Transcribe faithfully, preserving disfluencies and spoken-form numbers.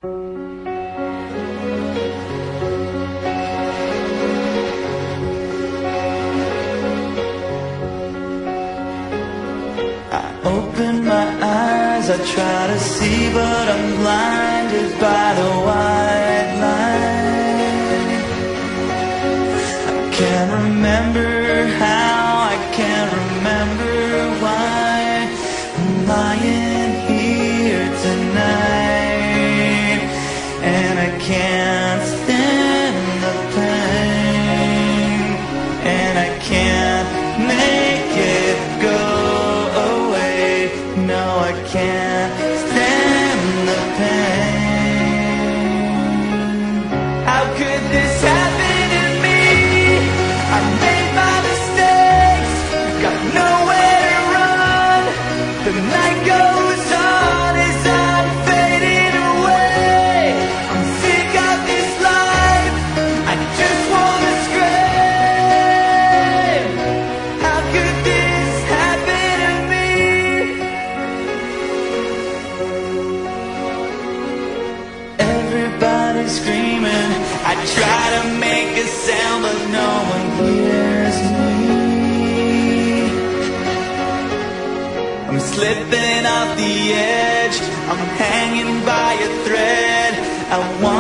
Open my eyes, I try to see, but I'm blinded by the white line. I can't remember how, I can't remember why I'm lying here tonight, and I can't stand the pain, and I can't make it go. No, I can't stand the pain. How could this happen to me? I made my mistakes, got nowhere to run. The night goes on as I'm fading away. I'm sick of this life, I just wanna scream. How could this happen to me? Everybody's screaming, I try to make a sound, but no one hears me. I'm slipping off the edge, I'm hanging by a thread. I want